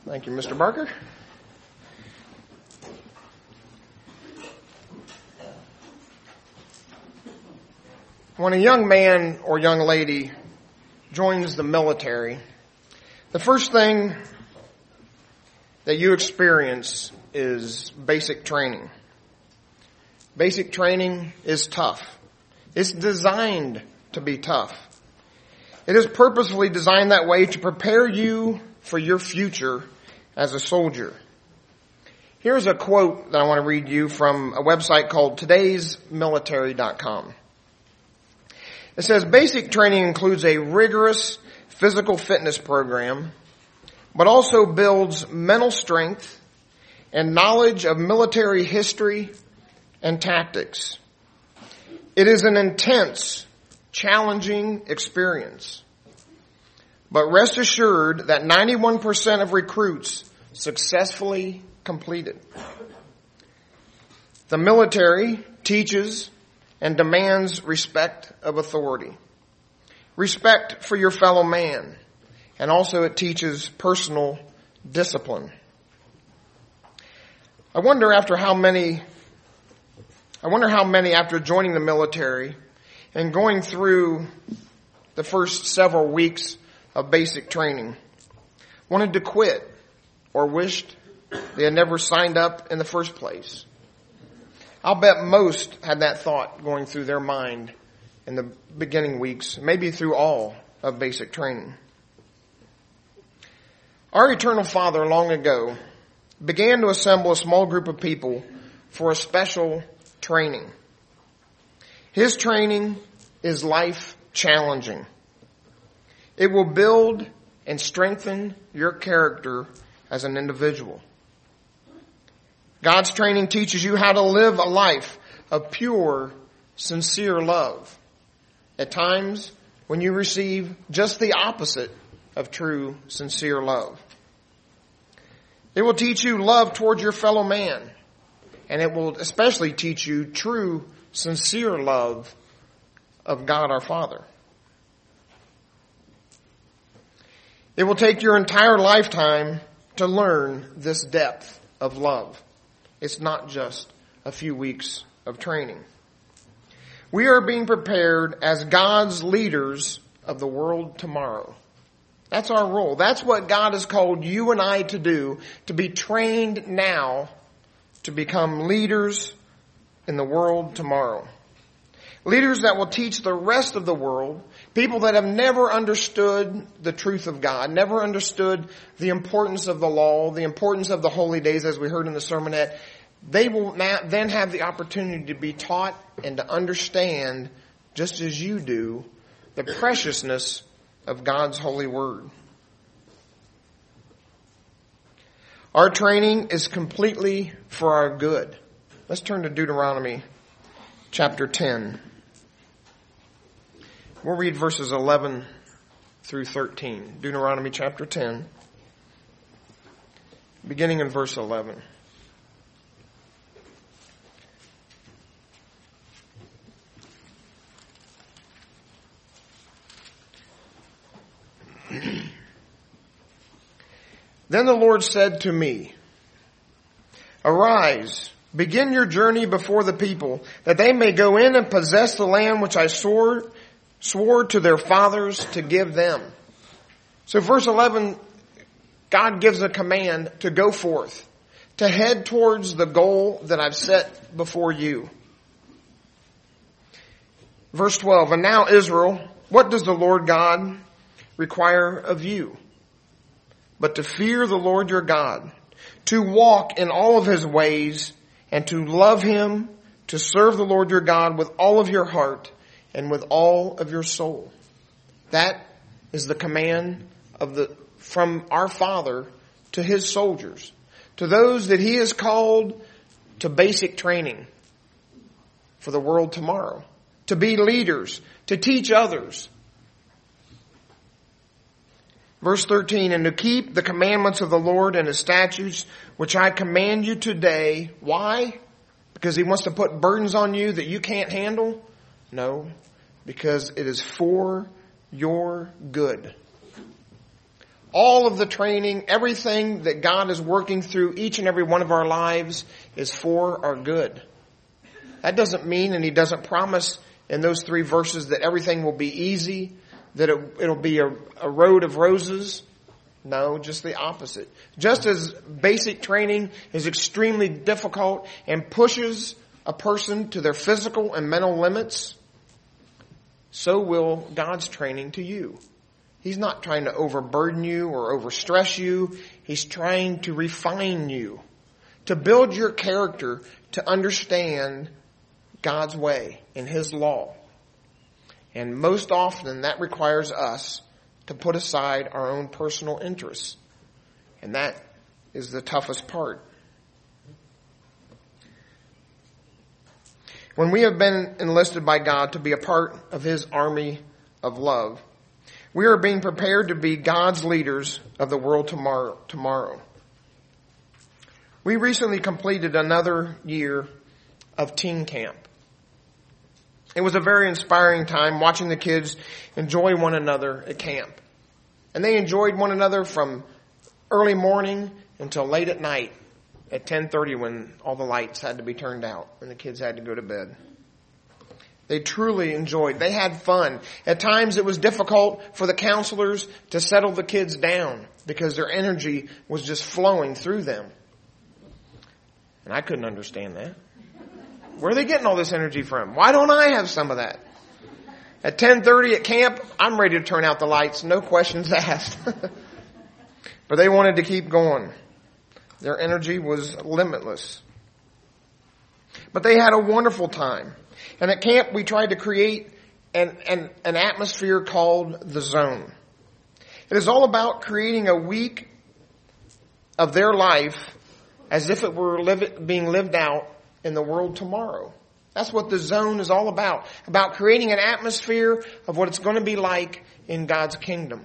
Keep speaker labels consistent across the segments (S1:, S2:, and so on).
S1: Thank you, Mr. Barker. When a young man or young lady joins the military, the first thing that you experience is basic training. Basic training is tough. It's designed to be tough. It is purposefully designed that way to prepare you for your future as a soldier. Here's a quote that I want to read you from a website called todaysmilitary.com. It says, basic training includes a rigorous physical fitness program, but also builds mental strength and knowledge of military history and tactics. It is an intense, challenging experience. But rest assured that 91% of recruits successfully complete it. The military teaches and demands respect of authority, respect for your fellow man, and also it teaches personal discipline. I wonder how many after joining the military and going through the first several weeks of basic training wanted to quit or wished they had never signed up in the first place. I'll bet most had that thought going through their mind in the beginning weeks, maybe through all of basic training. Our eternal Father long ago began to assemble a small group of people for a special training. His training is life challenging. It will build and strengthen your character as an individual. God's training teaches you how to live a life of pure, sincere love. At times, when you receive just the opposite of true, sincere love. It will teach you love toward your fellow man. And it will especially teach you true, sincere love of God our Father. It will take your entire lifetime to learn this depth of love. It's not just a few weeks of training. We are being prepared as God's leaders of the world tomorrow. That's our role. That's what God has called you and I to do, to be trained now to become leaders in the world tomorrow. Leaders that will teach the rest of the world, people that have never understood the truth of God, never understood the importance of the law, the importance of the holy days as we heard in the sermonette. They will then have the opportunity to be taught and to understand, just as you do, the preciousness of God's holy word. Our training is completely for our good. Let's turn to Deuteronomy chapter 10. We'll read verses 11 through 13. Deuteronomy chapter 10, beginning in verse 11. Then the Lord said to me, Arise, begin your journey before the people, that they may go in and possess the land which I swore to their fathers to give them. So verse 11, God gives a command to go forth, to head towards the goal that I've set before you. Verse 12, And now Israel, what does the Lord God require of you? But to fear the Lord your God, to walk in all of his ways, and to love him, to serve the Lord your God with all of your heart and with all of your soul. That is the command from our Father to his soldiers, to those that he has called to basic training for the world tomorrow, to be leaders, to teach others. Verse 13, And to keep the commandments of the Lord and his statutes, which I command you today. Why? Because he wants to put burdens on you that you can't handle? No, because it is for your good. All of the training, everything that God is working through each and every one of our lives is for our good. That doesn't mean, and he doesn't promise in those 3 verses, that everything will be easy, that it'll be a road of roses. No, just the opposite. Just as basic training is extremely difficult and pushes a person to their physical and mental limits, so will God's training to you. He's not trying to overburden you or overstress you. He's trying to refine you, to build your character to understand God's way and His law. And most often that requires us to put aside our own personal interests. And that is the toughest part. When we have been enlisted by God to be a part of His army of love, we are being prepared to be God's leaders of the world tomorrow. We recently completed another year of teen camp. It was a very inspiring time watching the kids enjoy one another at camp. And they enjoyed one another from early morning until late at night at 10:30 when all the lights had to be turned out and the kids had to go to bed. They truly enjoyed. They had fun. At times it was difficult for the counselors to settle the kids down because their energy was just flowing through them. And I couldn't understand that. Where are they getting all this energy from? Why don't I have some of that? At 10:30 at camp, I'm ready to turn out the lights. No questions asked. But they wanted to keep going. Their energy was limitless. But they had a wonderful time. And at camp, we tried to create an atmosphere called the zone. It is all about creating a week of their life as if it were being lived out in the world tomorrow. That's what the zone is all about creating an atmosphere of what it's going to be like in God's kingdom.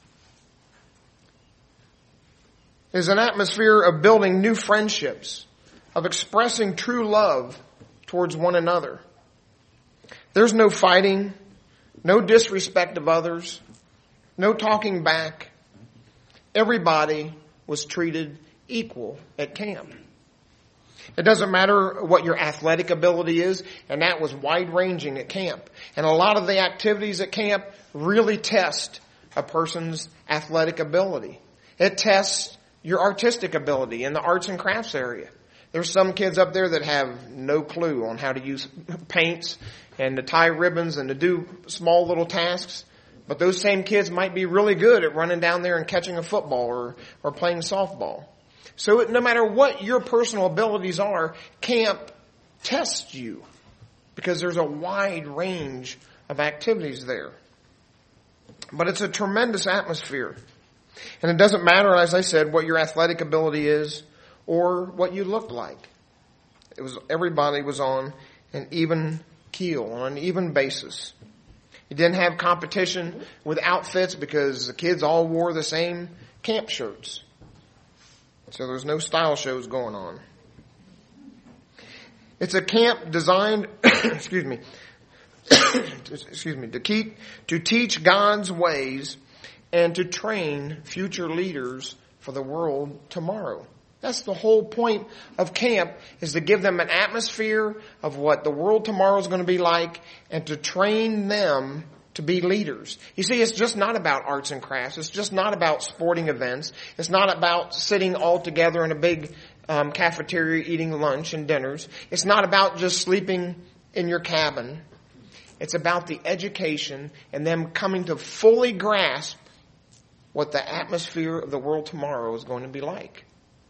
S1: It is an atmosphere of building new friendships, of expressing true love towards one another. There's no fighting, no disrespect of others, no talking back. Everybody was treated equal at camp. It doesn't matter what your athletic ability is, and that was wide-ranging at camp. And a lot of the activities at camp really test a person's athletic ability. It tests your artistic ability in the arts and crafts area. There's some kids up there that have no clue on how to use paints and to tie ribbons and to do small little tasks. But those same kids might be really good at running down there and catching a football or playing softball. So no matter what your personal abilities are, camp tests you because there's a wide range of activities there. But it's a tremendous atmosphere. And it doesn't matter, as I said, what your athletic ability is or what you look like. Everybody was on an even keel, on an even basis. You didn't have competition with outfits because the kids all wore the same camp shirts. So there's no style shows going on. It's a camp designed, to teach God's ways and to train future leaders for the world tomorrow. That's the whole point of camp, is to give them an atmosphere of what the world tomorrow is going to be like and to train them to be leaders. You see, it's just not about arts and crafts. It's just not about sporting events. It's not about sitting all together in a big cafeteria eating lunch and dinners. It's not about just sleeping in your cabin. It's about the education and them coming to fully grasp what the atmosphere of the world tomorrow is going to be like.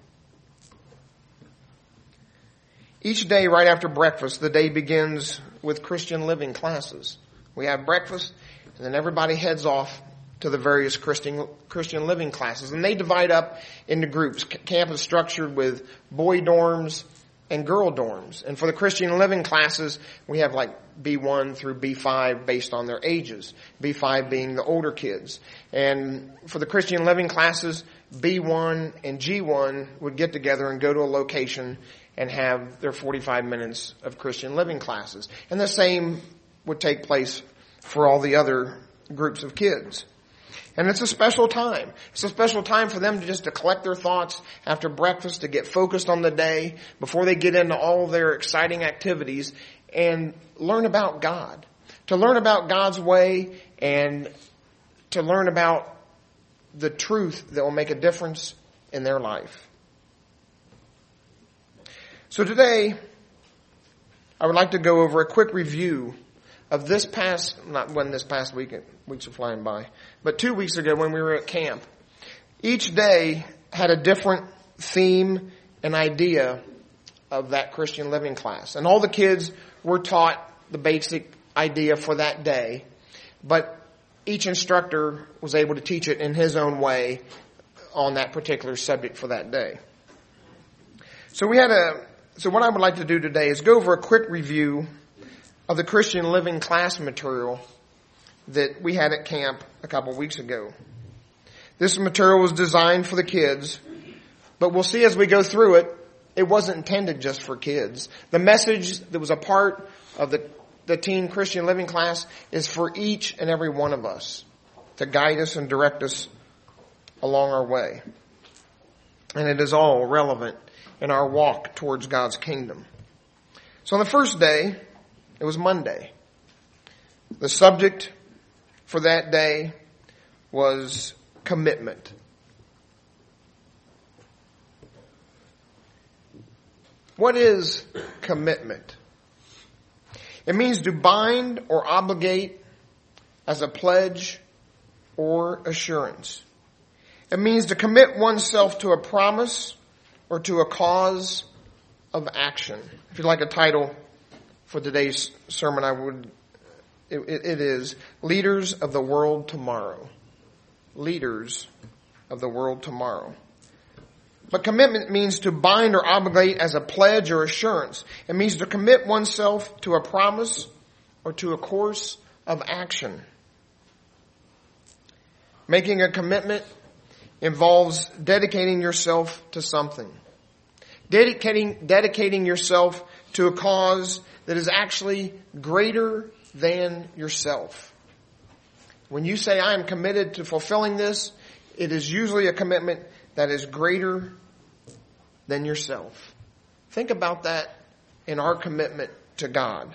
S1: Each day right after breakfast, the day begins with Christian living classes. We have breakfast, and then everybody heads off to the various Christian living classes. And they divide up into groups. Camp is structured with boy dorms and girl dorms. And for the Christian living classes, we have like B1 through B5 based on their ages. B5 being the older kids. And for the Christian living classes, B1 and G1 would get together and go to a location and have their 45 minutes of Christian living classes. And the same would take place for all the other groups of kids. And it's a special time. It's a special time for them to collect their thoughts after breakfast, to get focused on the day before they get into all their exciting activities and learn about God. To learn about God's way and to learn about the truth that will make a difference in their life. So today, I would like to go over a quick review of weeks are flying by, but 2 weeks ago when we were at camp. Each day had a different theme and idea of that Christian living class. And all the kids were taught the basic idea for that day, but each instructor was able to teach it in his own way on that particular subject for that day. So what I would like to do today is go over a quick review of the Christian living class material that we had at camp a couple weeks ago. This material was designed for the kids, but we'll see as we go through it, it wasn't intended just for kids. The message that was a part of the teen Christian living class is for each and every one of us to guide us and direct us along our way. And it is all relevant in our walk towards God's kingdom. So on the first day, it was Monday. The subject for that day was commitment. What is commitment? It means to bind or obligate as a pledge or assurance. It means to commit oneself to a promise or to a cause of action. If you'd like a title for today's sermon, it is Leaders of the World Tomorrow. Leaders of the World Tomorrow. But commitment means to bind or obligate as a pledge or assurance. It means to commit oneself to a promise or to a course of action. Making a commitment involves dedicating yourself to something. Dedicating yourself to a cause that is actually greater than yourself. When you say, I am committed to fulfilling this, it is usually a commitment that is greater than yourself. Think about that in our commitment to God.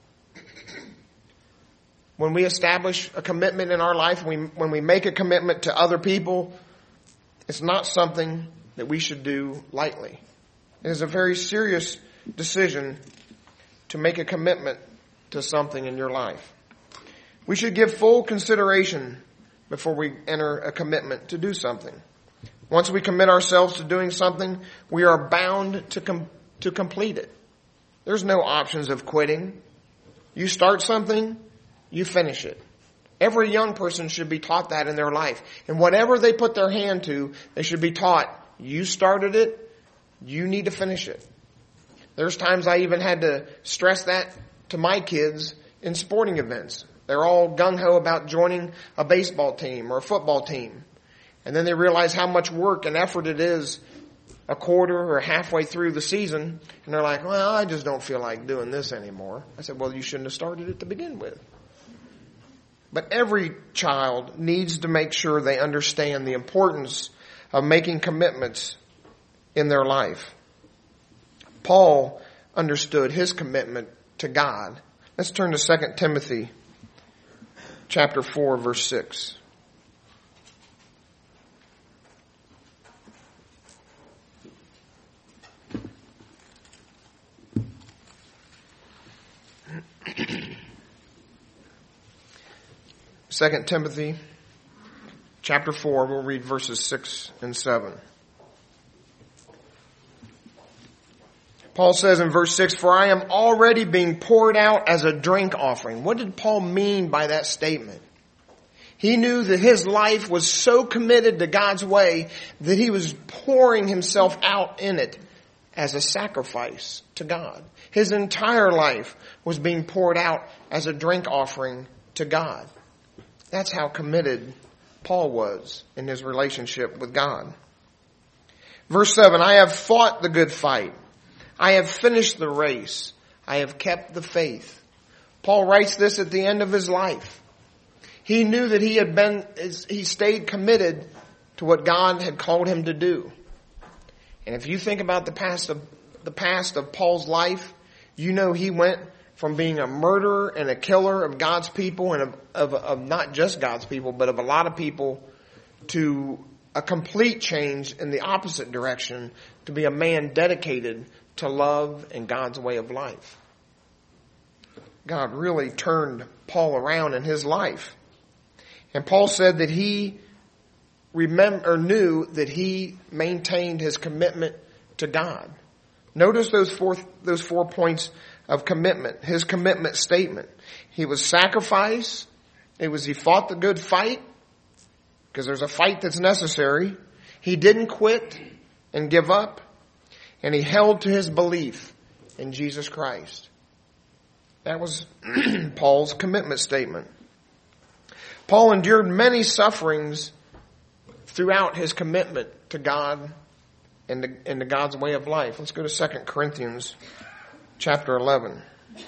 S1: When we establish a commitment in our life, when we make a commitment to other people, it's not something that we should do lightly. It is a very serious decision to make a commitment to something in your life. We should give full consideration before we enter a commitment to do something. Once we commit ourselves to doing something, we are bound to complete it. There's no options of quitting. You start something, you finish it. Every young person should be taught that in their life. And whatever they put their hand to, they should be taught, you started it, you need to finish it. There's times I even had to stress that to my kids in sporting events. They're all gung-ho about joining a baseball team or a football team. And then they realize how much work and effort it is a quarter or halfway through the season. And they're like, well, I just don't feel like doing this anymore. I said, well, you shouldn't have started it to begin with. But every child needs to make sure they understand the importance of making commitments in their life. Paul understood his commitment to God. Let's turn to 2 Timothy chapter 4, verse 6. Second Timothy chapter 4, we'll read verses 6 and 7. Paul says in verse 6, for I am already being poured out as a drink offering. What did Paul mean by that statement? He knew that his life was so committed to God's way that he was pouring himself out in it as a sacrifice to God. His entire life was being poured out as a drink offering to God. That's how committed Paul was in his relationship with God. Verse 7, I have fought the good fight. I have finished the race. I have kept the faith. Paul writes this at the end of his life. He knew that he stayed committed to what God had called him to do. And if you think about the past of Paul's life, you know he went from being a murderer and a killer of God's people and of not just God's people, but of a lot of people, to a complete change in the opposite direction, to be a man dedicated to love and God's way of life. God really turned Paul around in his life. And Paul said that he knew that he maintained his commitment to God. Notice those four points of commitment. His commitment statement. He was sacrifice. He fought the good fight, because there's a fight that's necessary. He didn't quit and give up. And he held to his belief in Jesus Christ. That was Paul's commitment statement. Paul endured many sufferings throughout his commitment to God and to God's way of life. Let's go to 2 Corinthians chapter 11.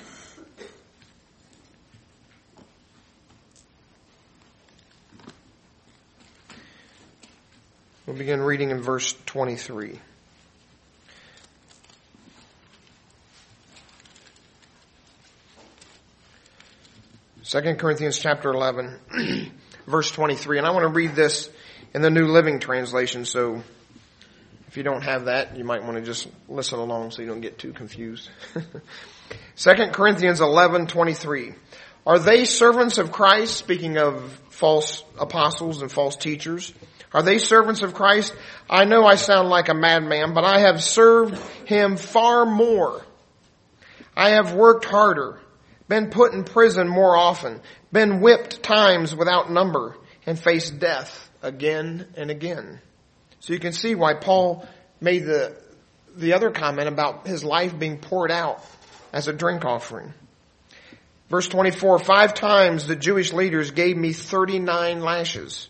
S1: We'll begin reading in verse 23. Second Corinthians chapter 11, verse 23. And I want to read this in the New Living Translation, so if you don't have that, you might want to just listen along so you don't get too confused. 2 Corinthians 11:23. Are they servants of Christ? Speaking of false apostles and false teachers. Are they servants of Christ? I know I sound like a madman, but I have served him far more. I have worked harder, been put in prison more often, been whipped times without number, and faced death again and again. So you can see why Paul made the other comment about his life being poured out as a drink offering. Verse 24, 5 times the Jewish leaders gave me 39 lashes.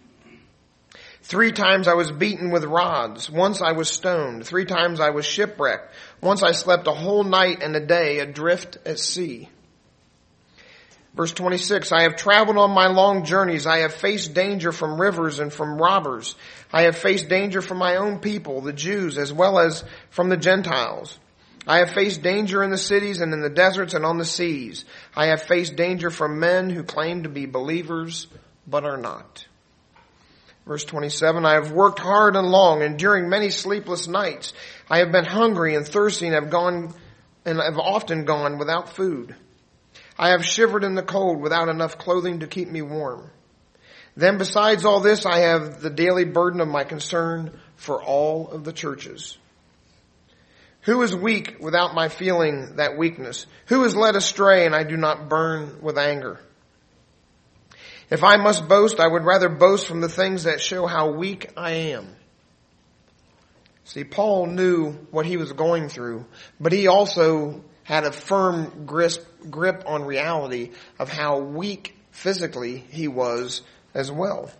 S1: 3 times I was beaten with rods. Once I was stoned. 3 times I was shipwrecked. Once I slept a whole night and a day adrift at sea. Verse 26, I have traveled on my long journeys. I have faced danger from rivers and from robbers. I have faced danger from my own people, the Jews, as well as from the Gentiles. I have faced danger in the cities and in the deserts and on the seas. I have faced danger from men who claim to be believers, but are not. Verse 27, I have worked hard and long, enduring many sleepless nights. I have been hungry and thirsty and have often gone without food. I have shivered in the cold without enough clothing to keep me warm. Then besides all this, I have the daily burden of my concern for all of the churches. Who is weak without my feeling that weakness? Who is led astray and I do not burn with anger? If I must boast, I would rather boast from the things that show how weak I am. See, Paul knew what he was going through, but he also had a firm grip on reality of how weak physically he was as well.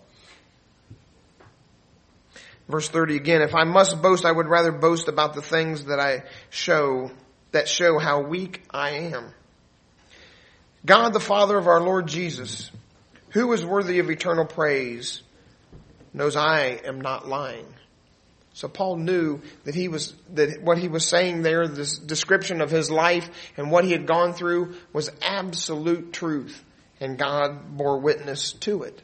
S1: Verse 30 again, if I must boast, I would rather boast about the things that show how weak I am. God the Father of our Lord Jesus, who is worthy of eternal praise, knows I am not lying. So Paul knew that what he was saying there, this description of his life and what he had gone through, was absolute truth, and God bore witness to it.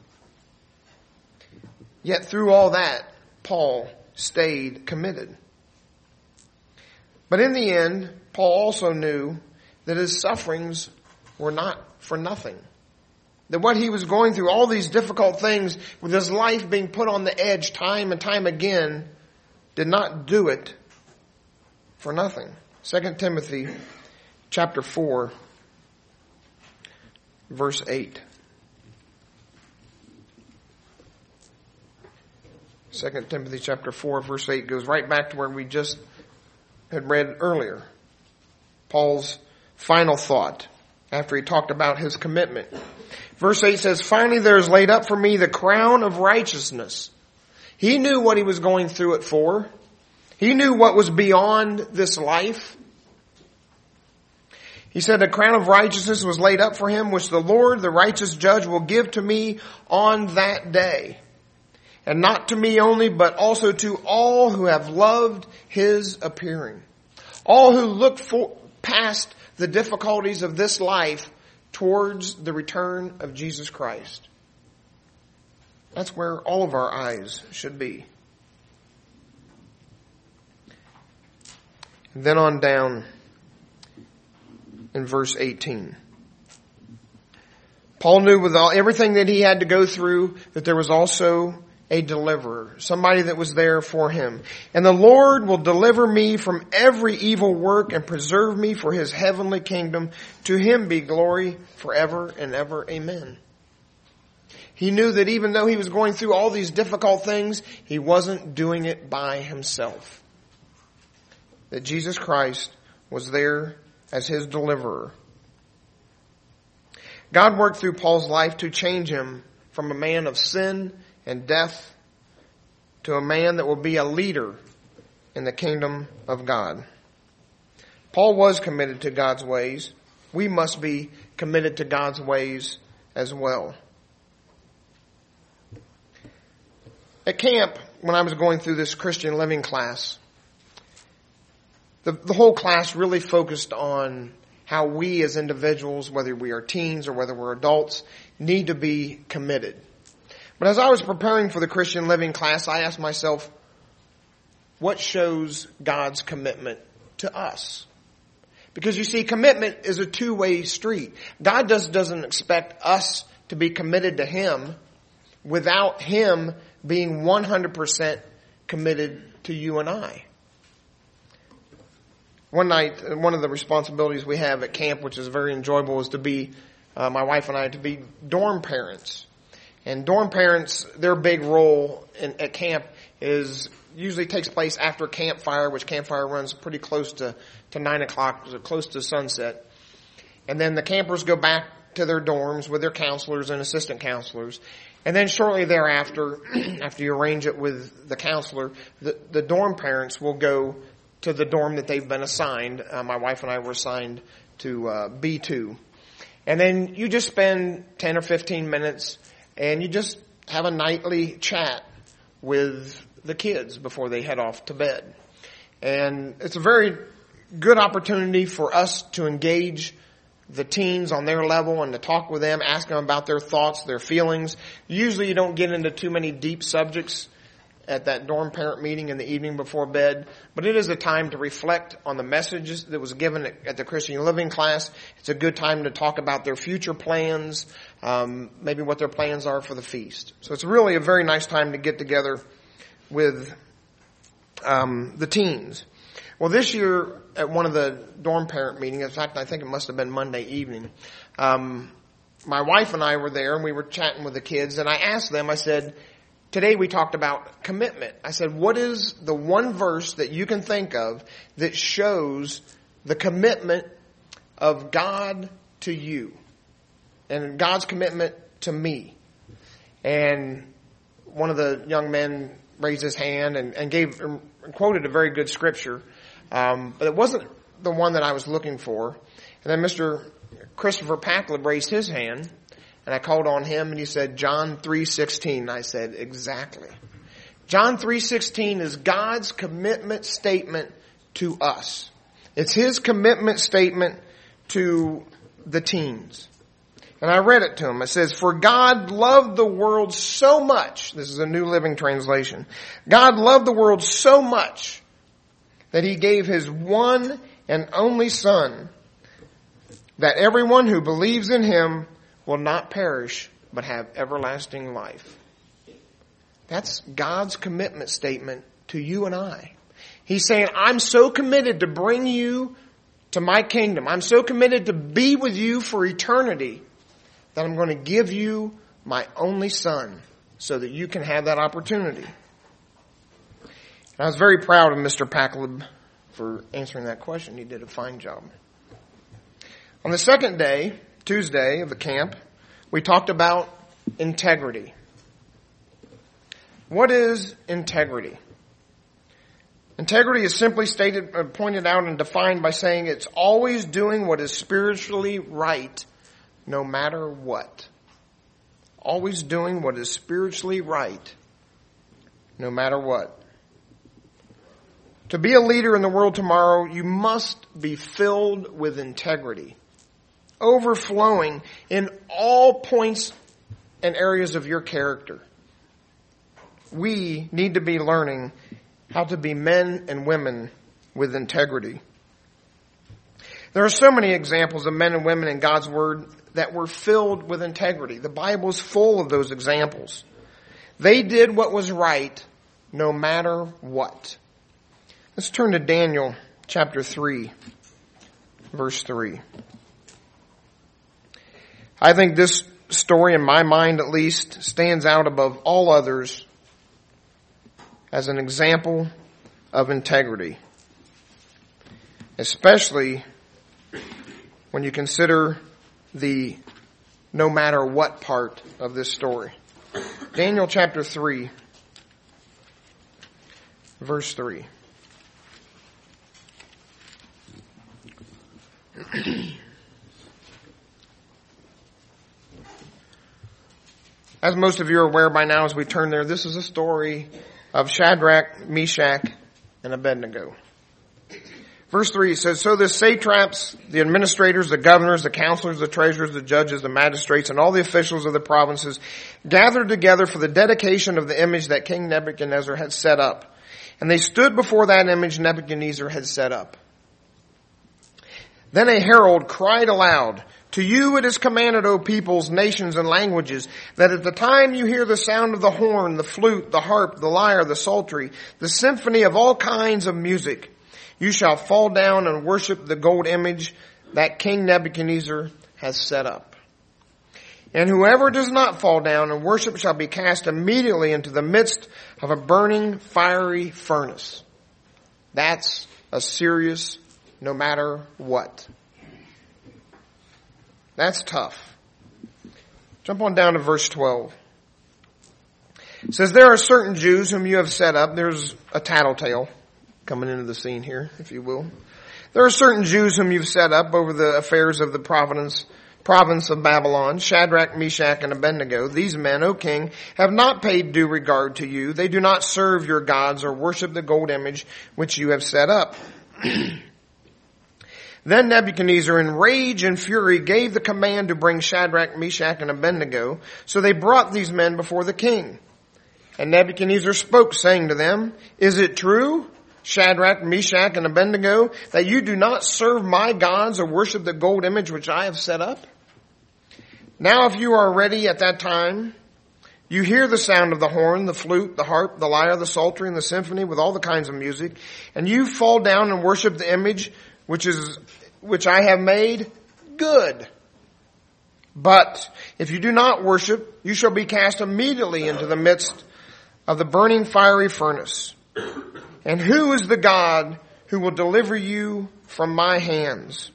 S1: Yet through all that, Paul stayed committed. But in the end, Paul also knew that his sufferings were not for nothing. That what he was going through, all these difficult things, with his life being put on the edge time and time again, did not do it for nothing. 2 Timothy chapter 4, verse 8. 2 Timothy chapter 4, verse 8 goes right back to where we just had read earlier. Paul's final thought after he talked about his commitment. Verse 8 says, finally there is laid up for me the crown of righteousness. He knew what he was going through it for. He knew what was beyond this life. He said, a crown of righteousness was laid up for him, which the Lord, the righteous judge, will give to me on that day. And not to me only, but also to all who have loved his appearing. All who look past the difficulties of this life towards the return of Jesus Christ. That's where all of our eyes should be. And then on down in verse 18. Paul knew with everything that he had to go through that there was also a deliverer, somebody that was there for him. And the Lord will deliver me from every evil work and preserve me for his heavenly kingdom. To him be glory forever and ever. Amen. He knew that even though he was going through all these difficult things, he wasn't doing it by himself. That Jesus Christ was there as his deliverer. God worked through Paul's life to change him from a man of sin and death to a man that will be a leader in the kingdom of God. Paul was committed to God's ways. We must be committed to God's ways as well. At camp, when I was going through this Christian living class, the whole class really focused on how we as individuals, whether we are teens or whether we're adults, need to be committed. But as I was preparing for the Christian living class, I asked myself, what shows God's commitment to us? Because you see, commitment is a two-way street. God doesn't expect us to be committed to him without him being 100% committed to you and I. One night, one of the responsibilities we have at camp, which is very enjoyable, is to be, my wife and I, to be dorm parents. And dorm parents, their big role at camp usually takes place after campfire, which campfire runs pretty close to 9 o'clock, so close to sunset. And then the campers go back to their dorms with their counselors and assistant counselors. And then shortly thereafter, after you arrange it with the counselor, the dorm parents will go to the dorm that they've been assigned. My wife and I were assigned to B2. And then you just spend 10 or 15 minutes and you just have a nightly chat with the kids before they head off to bed. And it's a very good opportunity for us to engage the teens on their level and to talk with them, ask them about their thoughts, their feelings. Usually you don't get into too many deep subjects at that dorm parent meeting in the evening before bed, but it is a time to reflect on the messages that was given at the Christian living class. It's a good time to talk about their future plans, maybe what their plans are for the feast. So it's really a very nice time to get together with the teens. Well, this year at one of the dorm parent meetings, in fact, I think it must have been Monday evening, my wife and I were there and we were chatting with the kids, and I asked them, I said, today we talked about commitment. I said, what is the one verse that you can think of that shows the commitment of God to you and God's commitment to me? And one of the young men raised his hand and quoted a very good scripture, but it wasn't the one that I was looking for. And then Mr. Christopher Packlib raised his hand. And I called on him and he said, John 3:16. I said, exactly. John 3:16 is God's commitment statement to us. It's his commitment statement to the teens. And I read it to him. It says, for God loved the world so much. This is a New Living Translation. God loved the world so much that he gave his one and only Son, that everyone who believes in him will not perish, but have everlasting life. That's God's commitment statement to you and I. He's saying, I'm so committed to bring you to my kingdom. I'm so committed to be with you for eternity that I'm going to give you my only Son so that you can have that opportunity. And I was very proud of Mr. Packlib for answering that question. He did a fine job. On the second day, Tuesday of the camp, we talked about integrity. What is integrity? Integrity is simply stated, pointed out, and defined by saying it's always doing what is spiritually right, no matter what. Always doing what is spiritually right, no matter what. To be a leader in the world tomorrow, you must be filled with integrity, overflowing in all points and areas of your character. We need to be learning how to be men and women with integrity. There are so many examples of men and women in God's Word that were filled with integrity. The Bible is full of those examples. They did what was right no matter what. Let's turn to Daniel chapter 3, verse 3. I think this story, in my mind at least, stands out above all others as an example of integrity, especially when you consider the no matter what part of this story. Daniel chapter 3, verse 3. As most of you are aware by now as we turn there, this is a story of Shadrach, Meshach, and Abednego. Verse 3 says, So the satraps, the administrators, the governors, the counselors, the treasurers, the judges, the magistrates, and all the officials of the provinces gathered together for the dedication of the image that King Nebuchadnezzar had set up. And they stood before that image Nebuchadnezzar had set up. Then a herald cried aloud, To you it is commanded, O peoples, nations, and languages, that at the time you hear the sound of the horn, the flute, the harp, the lyre, the psaltery, the symphony of all kinds of music, you shall fall down and worship the gold image that King Nebuchadnezzar has set up. And whoever does not fall down and worship shall be cast immediately into the midst of a burning fiery furnace. That's a serious no matter what. That's tough. Jump on down to verse 12. It says, There are certain Jews whom you have set up. There's a tattletale coming into the scene here, if you will. There are certain Jews whom you've set up over the affairs of the province of Babylon, Shadrach, Meshach, and Abednego. These men, O king, have not paid due regard to you. They do not serve your gods or worship the gold image which you have set up. Then Nebuchadnezzar, in rage and fury, gave the command to bring Shadrach, Meshach, and Abednego. So they brought these men before the king. And Nebuchadnezzar spoke, saying to them, Is it true, Shadrach, Meshach, and Abednego, that you do not serve my gods or worship the gold image which I have set up? Now if you are ready at that time, you hear the sound of the horn, the flute, the harp, the lyre, the psaltery, and the symphony with all the kinds of music, and you fall down and worship the image which I have made, good. But if you do not worship, you shall be cast immediately into the midst of the burning fiery furnace. And who is the God who will deliver you from my hands?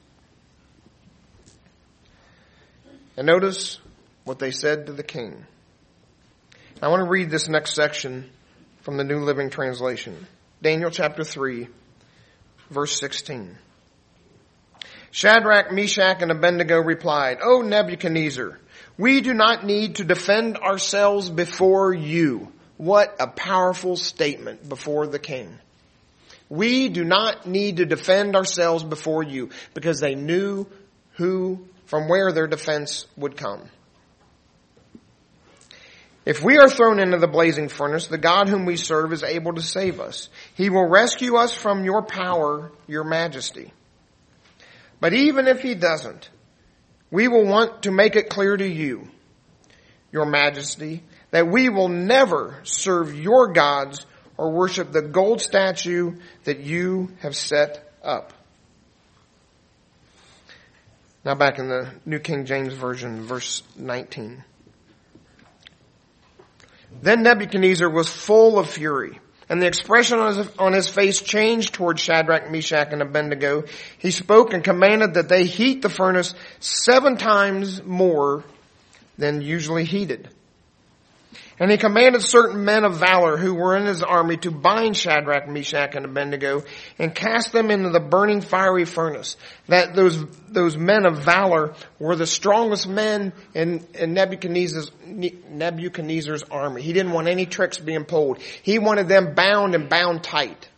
S1: And notice what they said to the king. I want to read this next section from the New Living Translation. Daniel chapter 3, verse 16. Shadrach, Meshach, and Abednego replied, O Nebuchadnezzar, we do not need to defend ourselves before you. What a powerful statement before the king. We do not need to defend ourselves before you, because they knew from where their defense would come. If we are thrown into the blazing furnace, the God whom we serve is able to save us. He will rescue us from your power, your majesty. But even if he doesn't, we will want to make it clear to you, your majesty, that we will never serve your gods or worship the gold statue that you have set up. Now back in the New King James Version, verse 19. Then Nebuchadnezzar was full of fury, and the expression on his face changed toward Shadrach, Meshach, and Abednego. He spoke and commanded that they heat the furnace 7 times more than usually heated. And he commanded certain men of valor who were in his army to bind Shadrach, Meshach, and Abednego and cast them into the burning fiery furnace. That those men of valor were the strongest men in Nebuchadnezzar's army. He didn't want any tricks being pulled. He wanted them bound and bound tight.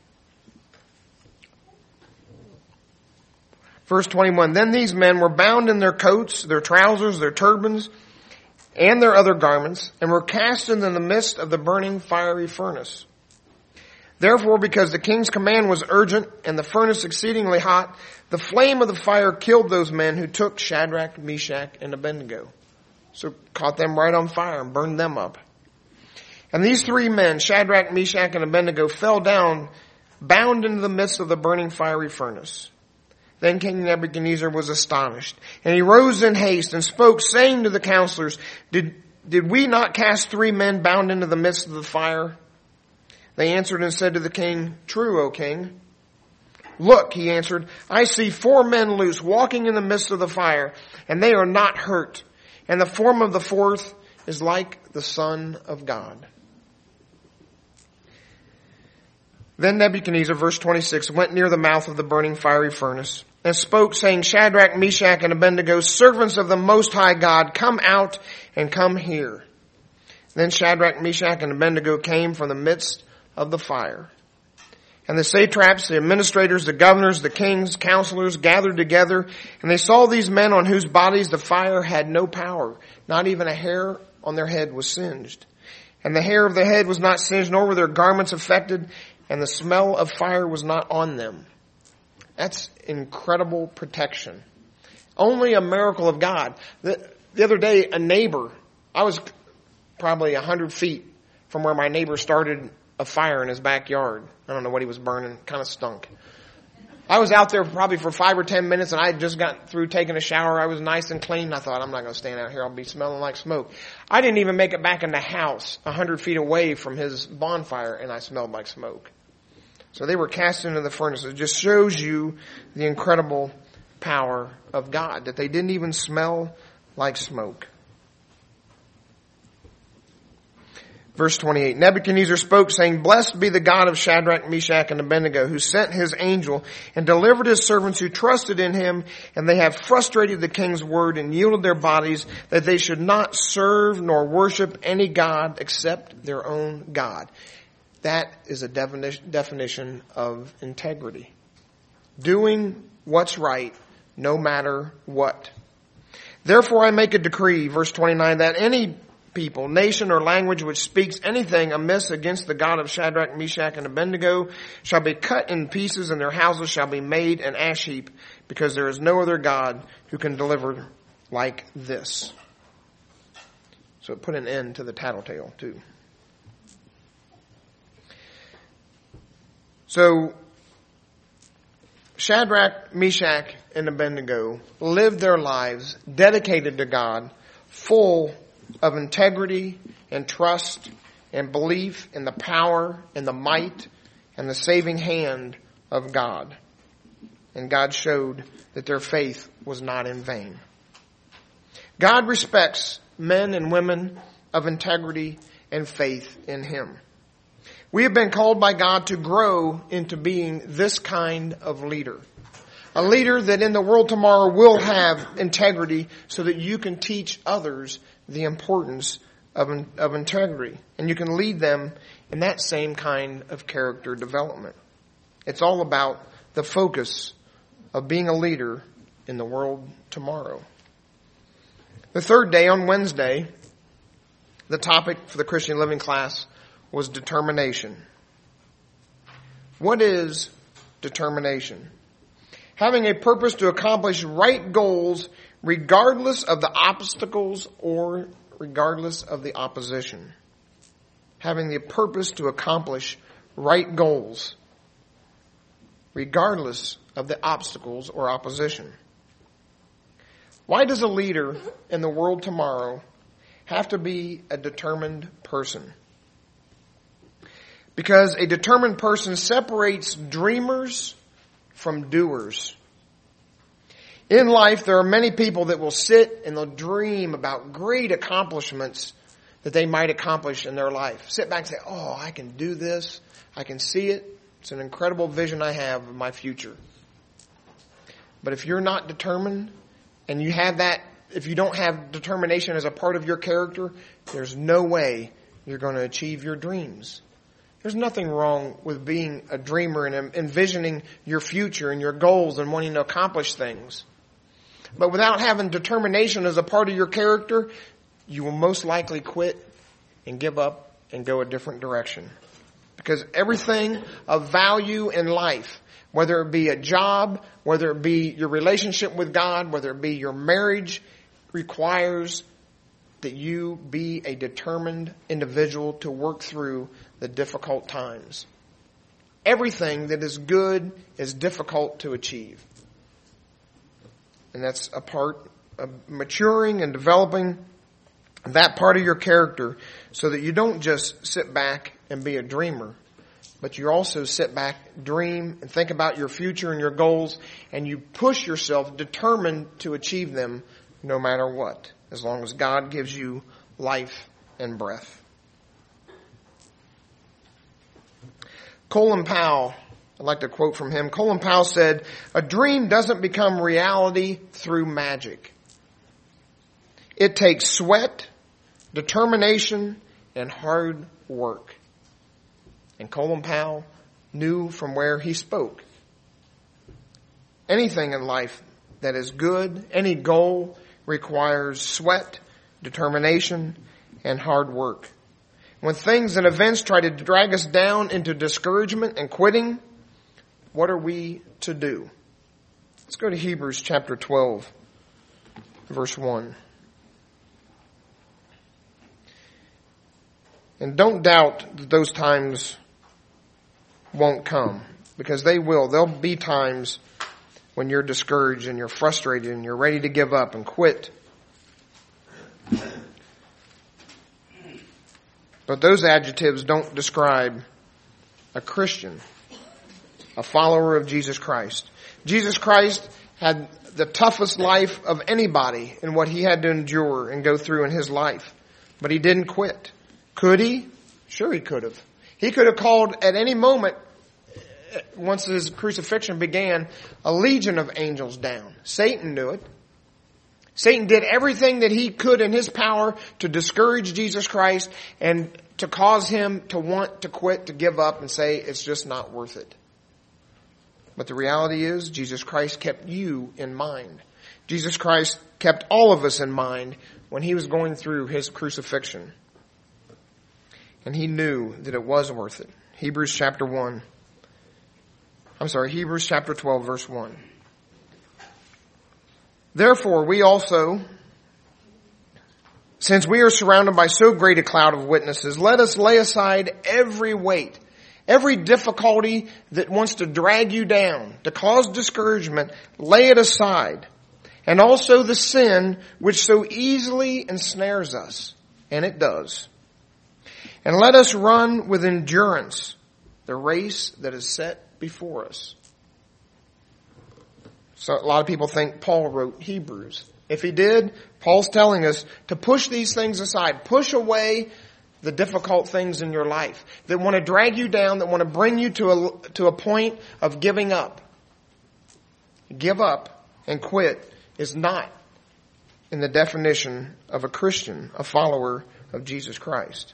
S1: Verse 21, then these men were bound in their coats, their trousers, their turbans, and their other garments, and were cast into the midst of the burning fiery furnace. Therefore, because the king's command was urgent and the furnace exceedingly hot, the flame of the fire killed those men who took Shadrach, Meshach, and Abednego. So caught them right on fire and burned them up. And these three men, Shadrach, Meshach, and Abednego, fell down, bound into the midst of the burning fiery furnace. Then King Nebuchadnezzar was astonished, and he rose in haste and spoke, saying to the counselors, Did we not cast three men bound into the midst of the fire? They answered and said to the king, True, O king. Look, he answered, I see four men loose, walking in the midst of the fire, and they are not hurt. And the form of the fourth is like the Son of God. Then Nebuchadnezzar, verse 26, went near the mouth of the burning fiery furnace and spoke, saying, Shadrach, Meshach, and Abednego, servants of the Most High God, come out and come here. Then Shadrach, Meshach, and Abednego came from the midst of the fire. And the satraps, the administrators, the governors, the kings, counselors gathered together, and they saw these men on whose bodies the fire had no power. Not even a hair on their head was singed. And the hair of the head was not singed, nor were their garments affected, and the smell of fire was not on them. That's incredible protection. Only a miracle of God. The other day, a neighbor, I was probably 100 feet from where my neighbor started a fire in his backyard. I don't know what he was burning. Kind of stunk. I was out there probably for 5 or 10 minutes, and I had just got through taking a shower. I was nice and clean. I thought, I'm not going to stand out here. I'll be smelling like smoke. I didn't even make it back in the house 100 feet away from his bonfire, and I smelled like smoke. So they were cast into the furnace. It just shows you the incredible power of God, that they didn't even smell like smoke. Verse 28, Nebuchadnezzar spoke, saying, Blessed be the God of Shadrach, Meshach, and Abednego, who sent his angel and delivered his servants who trusted in him, and they have frustrated the king's word and yielded their bodies, that they should not serve nor worship any god except their own God. That is a definition of integrity. Doing what's right, no matter what. Therefore I make a decree, verse 29, that any people, nation, or language which speaks anything amiss against the God of Shadrach, Meshach, and Abednego shall be cut in pieces, and their houses shall be made an ash heap, because there is no other God who can deliver like this. So it put an end to the tattletale too. So Shadrach, Meshach, and Abednego lived their lives dedicated to God, full of integrity and trust and belief in the power and the might and the saving hand of God. And God showed that their faith was not in vain. God respects men and women of integrity and faith in Him. We have been called by God to grow into being this kind of leader. A leader that in the world tomorrow will have integrity so that you can teach others the importance of integrity. And you can lead them in that same kind of character development. It's all about the focus of being a leader in the world tomorrow. The third day, on Wednesday, the topic for the Christian Living class was determination. What is determination? Having a purpose to accomplish right goals regardless of the obstacles or regardless of the opposition. Having the purpose to accomplish right goals regardless of the obstacles or opposition. Why does a leader in the world tomorrow have to be a determined person? Because a determined person separates dreamers from doers. In life, there are many people that will sit and they'll dream about great accomplishments, that they might accomplish in their life. Sit back and say, oh, I can do this. I can see it. It's an incredible vision I have of my future. But if you're not determined and you have that, if you don't have determination as a part of your character, there's no way you're going to achieve your dreams. There's nothing wrong with being a dreamer and envisioning your future and your goals and wanting to accomplish things. But without having determination as a part of your character, you will most likely quit and give up and go a different direction. Because everything of value in life, whether it be a job, whether it be your relationship with God, whether it be your marriage, requires that you be a determined individual to work through the difficult times. Everything that is good is difficult to achieve. And that's a part of maturing and developing that part of your character so that you don't just sit back and be a dreamer, but you also sit back, dream, and think about your future and your goals, and you push yourself determined to achieve them no matter what, as long as God gives you life and breath. Colin Powell, I'd like to quote from him. Colin Powell said, "A dream doesn't become reality through magic. It takes sweat, determination, and hard work." And Colin Powell knew from where he spoke. Anything in life that is good, any goal, requires sweat, determination, and hard work. When things and events try to drag us down into discouragement and quitting, what are we to do? Let's go to Hebrews chapter 12, verse 1. And don't doubt that those times won't come, because they will. There'll be times when you're discouraged and you're frustrated and you're ready to give up and quit. But those adjectives don't describe a Christian, a follower of Jesus Christ. Jesus Christ had the toughest life of anybody in what he had to endure and go through in his life. But he didn't quit. Could he? Sure he could have. He could have called at any moment, once his crucifixion began, a legion of angels down. Satan knew it. Satan did everything that he could in his power to discourage Jesus Christ and to cause him to want to quit, to give up and say, it's just not worth it. But the reality is, Jesus Christ kept you in mind. Jesus Christ kept all of us in mind when he was going through his crucifixion. And he knew that it was worth it. Hebrews chapter 12, verse 1. Therefore, we also, since we are surrounded by so great a cloud of witnesses, let us lay aside every weight, every difficulty that wants to drag you down, to cause discouragement, lay it aside. And also the sin which so easily ensnares us, and it does. And let us run with endurance the race that is set before us. So a lot of people think Paul wrote Hebrews. If he did, Paul's telling us to push these things aside. Push away the difficult things in your life that want to drag you down, that want to bring you to a point of giving up. Give up and quit is not in the definition of a Christian, a follower of Jesus Christ.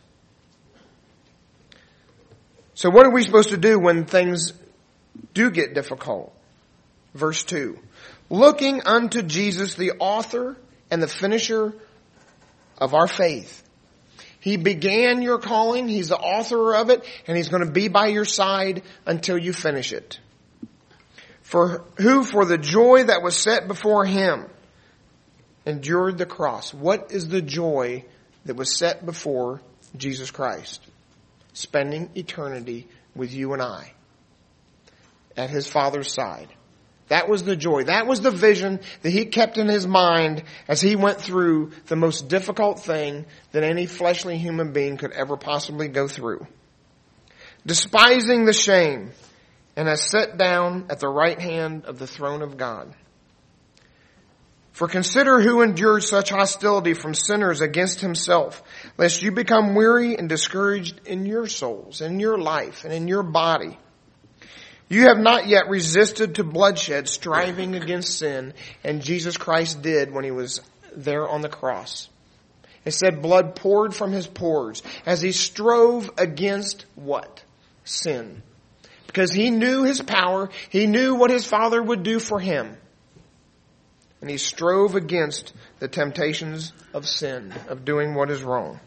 S1: So what are we supposed to do when things do get difficult? Verse 2. Looking unto Jesus, the author and the finisher of our faith. He began your calling, he's the author of it, and he's going to be by your side until you finish it. For the joy that was set before him endured the cross. What is the joy that was set before Jesus Christ? Spending eternity with you and I at his Father's side. That was the joy. That was the vision that he kept in his mind as he went through the most difficult thing that any fleshly human being could ever possibly go through. Despising the shame, and has sat down at the right hand of the throne of God. For consider who endured such hostility from sinners against himself, lest you become weary and discouraged in your souls, in your life, and in your body. You have not yet resisted to bloodshed, striving against sin, and Jesus Christ did when he was there on the cross. It said blood poured from his pores as he strove against what? Sin. Because he knew his power, he knew what his Father would do for him. And he strove against the temptations of sin, of doing what is wrong.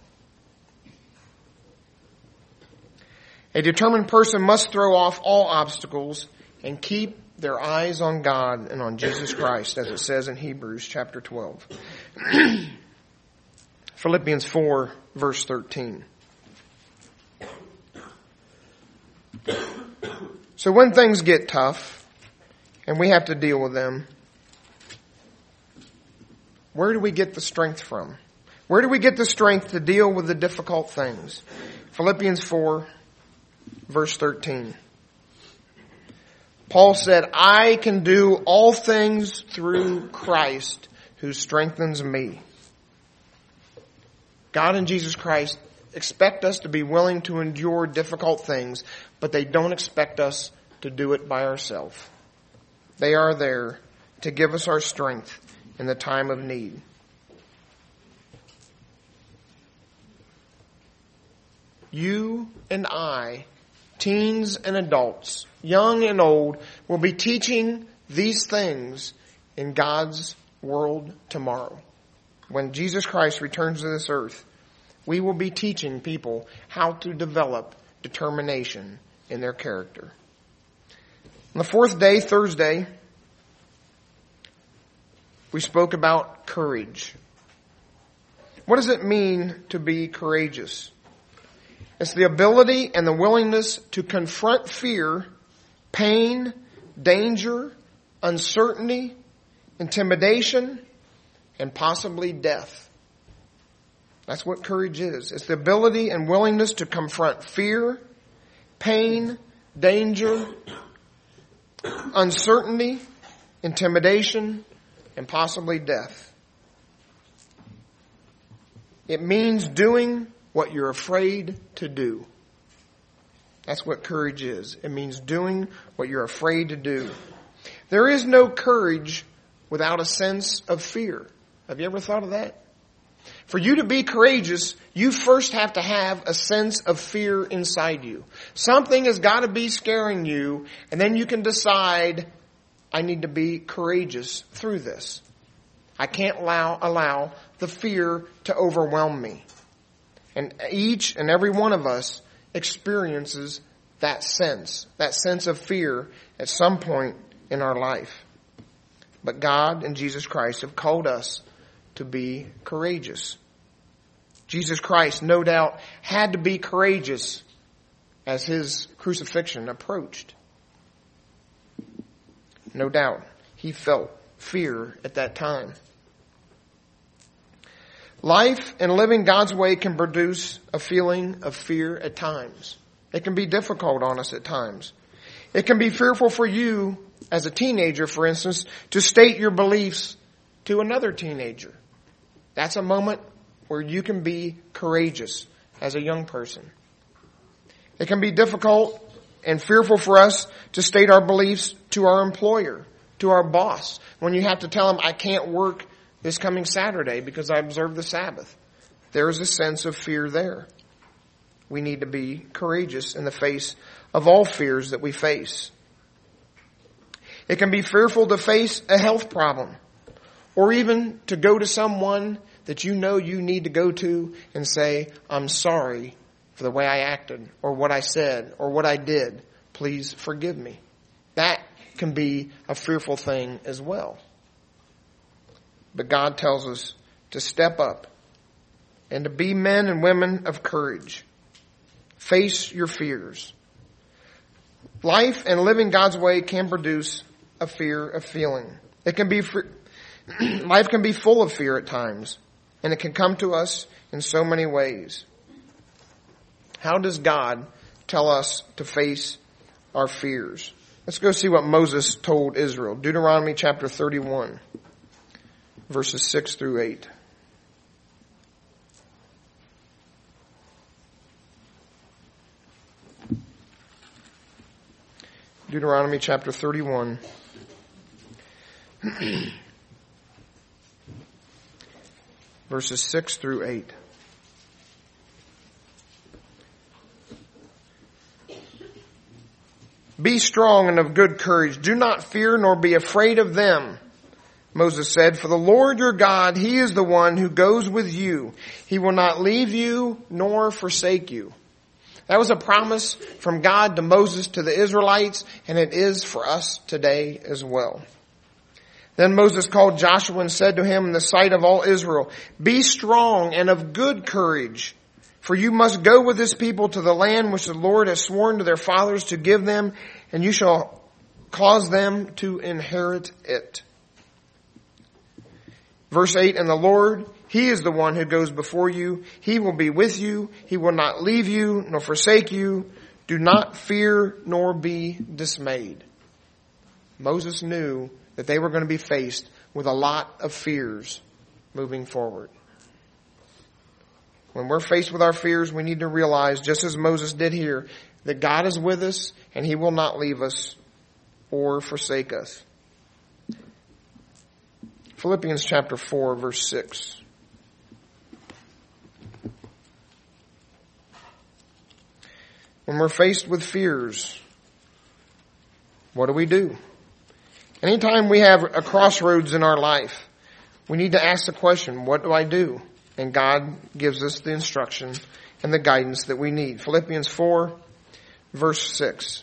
S1: A determined person must throw off all obstacles and keep their eyes on God and on Jesus Christ, as it says in Hebrews chapter 12. Philippians 4, verse 13. So when things get tough and we have to deal with them, where do we get the strength from? Where do we get the strength to deal with the difficult things? Philippians 4, verse 13. Paul said, I can do all things through Christ who strengthens me. God and Jesus Christ expect us to be willing to endure difficult things, but they don't expect us to do it by ourselves. They are there to give us our strength in the time of need. You and I, teens and adults, young and old, will be teaching these things in God's world tomorrow. When Jesus Christ returns to this earth, we will be teaching people how to develop determination in their character. On the fourth day, Thursday, we spoke about courage. What does it mean to be courageous? It's the ability and the willingness to confront fear, pain, danger, uncertainty, intimidation, and possibly death. That's what courage is. It's the ability and willingness to confront fear, pain, danger, uncertainty, intimidation, and possibly death. It means doing what you're afraid to do. That's what courage is. It means doing what you're afraid to do. There is no courage without a sense of fear. Have you ever thought of that? For you to be courageous, you first have to have a sense of fear inside you. Something has got to be scaring you, and then you can decide, I need to be courageous through this. I can't allow the fear to overwhelm me. And each and every one of us experiences that sense of fear at some point in our life. But God and Jesus Christ have called us to be courageous. Jesus Christ, no doubt, had to be courageous as his crucifixion approached. No doubt, he felt fear at that time. Life and living God's way can produce a feeling of fear at times. It can be difficult on us at times. It can be fearful for you as a teenager, for instance, to state your beliefs to another teenager. That's a moment where you can be courageous as a young person. It can be difficult and fearful for us to state our beliefs to our employer, to our boss, when you have to tell them, I can't work this coming Saturday because I observe the Sabbath. There is a sense of fear there. We need to be courageous in the face of all fears that we face. It can be fearful to face a health problem, or even to go to someone that you know you need to go to and say, I'm sorry for the way I acted, or what I said, or what I did. Please forgive me. That can be a fearful thing as well. But God tells us to step up and to be men and women of courage. Face your fears. Life and living God's way can produce a fear of feeling. It can be life can be full of fear at times, and it can come to us in so many ways. How does God tell us to face our fears? Let's go see what Moses told Israel. Deuteronomy chapter 31. verses 6 through 8. Deuteronomy chapter 31. Verses 6 through 8. Be strong and of good courage. Do not fear nor be afraid of them. Moses said, for the Lord your God, He is the one who goes with you. He will not leave you nor forsake you. That was a promise from God to Moses to the Israelites, and it is for us today as well. Then Moses called Joshua and said to him in the sight of all Israel, be strong and of good courage, for you must go with this people to the land which the Lord has sworn to their fathers to give them, and you shall cause them to inherit it. Verse 8, and the Lord, He is the one who goes before you. He will be with you. He will not leave you nor forsake you. Do not fear nor be dismayed. Moses knew that they were going to be faced with a lot of fears moving forward. When we're faced with our fears, we need to realize, just as Moses did here, that God is with us and He will not leave us or forsake us. Philippians chapter 4, verse 6. When we're faced with fears, what do? Anytime we have a crossroads in our life, we need to ask the question, what do I do? And God gives us the instruction and the guidance that we need. Philippians 4, verse 6.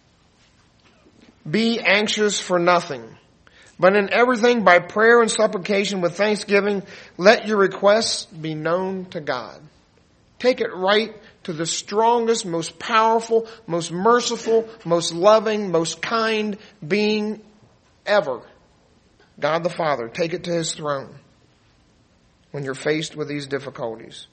S1: Be anxious for nothing, but in everything by prayer and supplication with thanksgiving, let your requests be known to God. Take it right to the strongest, most powerful, most merciful, most loving, most kind being ever. God the Father. Take it to His throne when you're faced with these difficulties.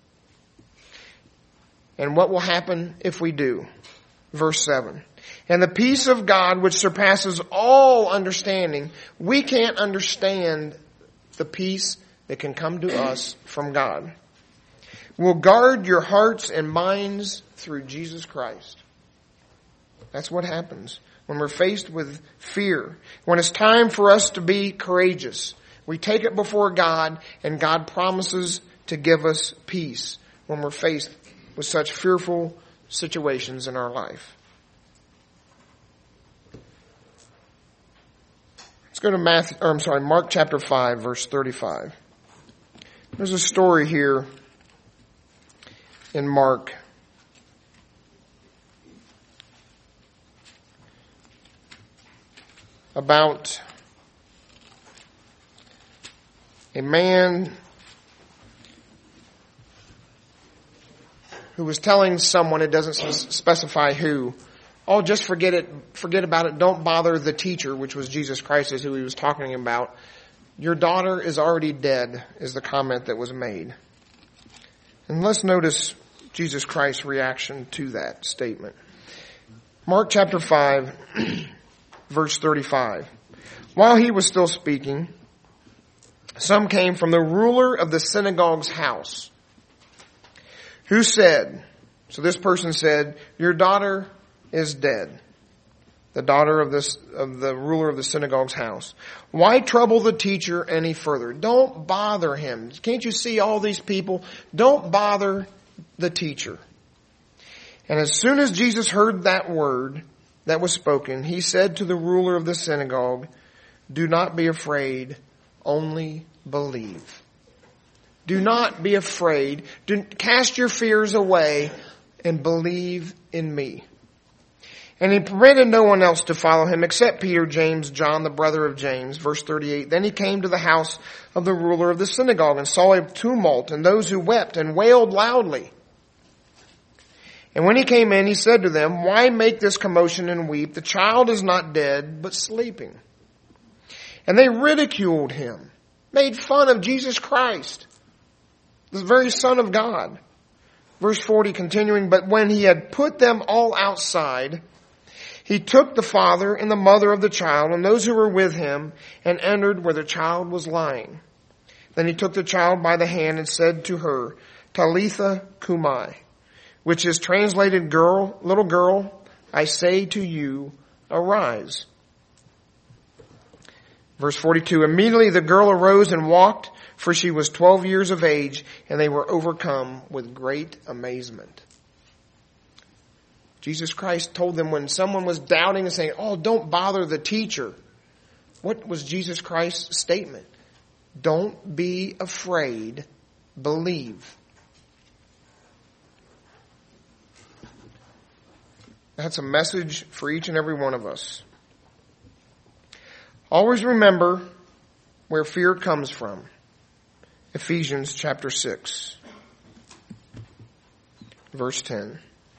S1: And what will happen if we do? Verse 7. And the peace of God, which surpasses all understanding, we can't understand the peace that can come to us from God, will guard your hearts and minds through Jesus Christ. That's what happens when we're faced with fear. When it's time for us to be courageous, we take it before God, and God promises to give us peace when we're faced with such fearful situations in our life. Let's go to Mark chapter 5, verse 35. There's a story here in Mark about a man who was telling someone, it doesn't specify who, oh, just forget about it, don't bother the teacher, which was Jesus Christ, is who he was talking about. Your daughter is already dead, is the comment that was made. And let's notice Jesus Christ's reaction to that statement. Mark chapter 5, verse 35. While he was still speaking, some came from the ruler of the synagogue's house, who said, so this person said, your daughter is dead. The daughter of the ruler of the synagogue's house. Why trouble the teacher any further? Don't bother him. Can't you see all these people? Don't bother the teacher. And as soon as Jesus heard that word that was spoken, he said to the ruler of the synagogue, do not be afraid, only believe. Do not be afraid. Cast your fears away and believe in me. And he permitted no one else to follow him except Peter, James, John, the brother of James. Verse 38, then he came to the house of the ruler of the synagogue and saw a tumult and those who wept and wailed loudly. And when he came in, he said to them, why make this commotion and weep? The child is not dead, but sleeping. And they ridiculed him, made fun of Jesus Christ, the very Son of God. Verse 40 continuing, but when he had put them all outside, He took the father and the mother of the child and those who were with him and entered where the child was lying. Then he took the child by the hand and said to her, Talitha Cumi, which is translated girl, little girl, I say to you, arise. Verse 42, immediately the girl arose and walked, for she was 12 years of age, and they were overcome with great amazement. Jesus Christ told them when someone was doubting and saying, oh, don't bother the teacher. What was Jesus Christ's statement? Don't be afraid, believe. That's a message for each and every one of us. Always remember where fear comes from. Ephesians chapter 6, verse 10.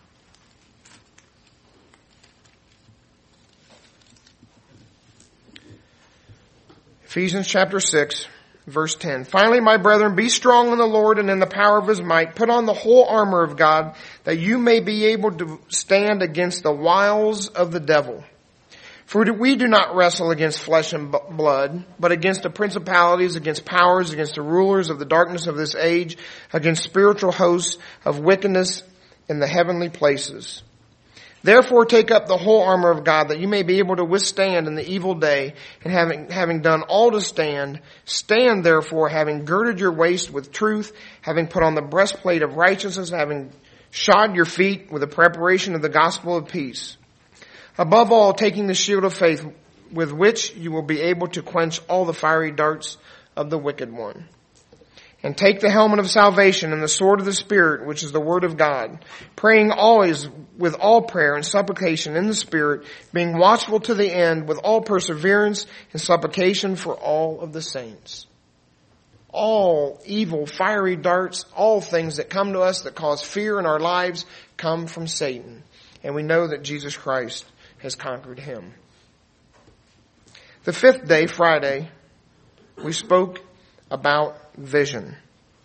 S1: Ephesians chapter 6, verse 10. Finally, my brethren, be strong in the Lord and in the power of his might. Put on the whole armor of God, that you may be able to stand against the wiles of the devil. For we do not wrestle against flesh and blood, but against the principalities, against powers, against the rulers of the darkness of this age, against spiritual hosts of wickedness in the heavenly places. Therefore take up the whole armor of God, that you may be able to withstand in the evil day, and having done all to stand, stand therefore, having girded your waist with truth, having put on the breastplate of righteousness, having shod your feet with the preparation of the gospel of peace. Above all, taking the shield of faith, with which you will be able to quench all the fiery darts of the wicked one. And take the helmet of salvation and the sword of the Spirit, which is the word of God, praying always with all prayer and supplication in the Spirit, being watchful to the end with all perseverance and supplication for all of the saints. All evil, fiery darts, all things that come to us that cause fear in our lives come from Satan. And we know that Jesus Christ has conquered him. The fifth day, Friday, we spoke about vision.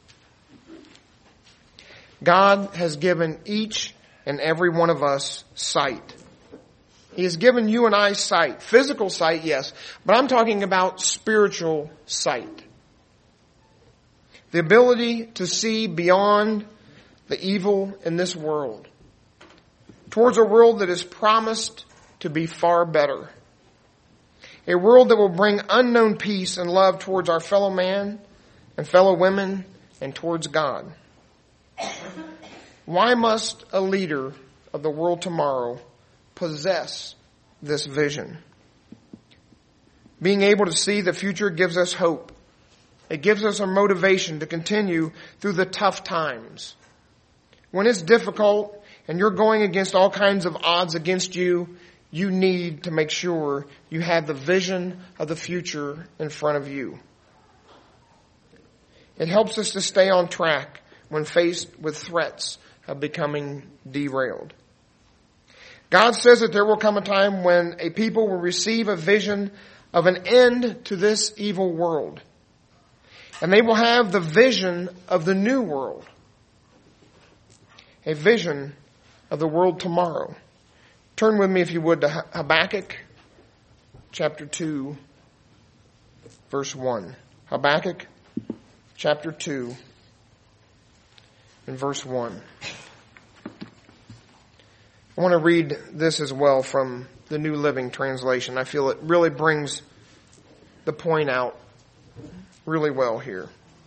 S1: God has given each and every one of us sight. He has given you and I sight. Physical sight, yes, but I'm talking about spiritual sight. The ability to see beyond the evil in this world, towards a world that is promised to be far better. A world that will bring unknown peace and love towards our fellow man and fellow women and towards God. Why must a leader of the world tomorrow possess this vision? Being able to see the future gives us hope. It gives us a motivation to continue through the tough times. When it's difficult and you're going against all kinds of odds against you, you need to make sure you have the vision of the future in front of you. It helps us to stay on track when faced with threats of becoming derailed. God says that there will come a time when a people will receive a vision of an end to this evil world. And they will have the vision of the new world. A vision of the world tomorrow. Turn with me, if you would, to Habakkuk chapter 2, verse 1. Habakkuk chapter 2 and verse 1. I want to read this as well from the New Living Translation. I feel it really brings the point out really well here.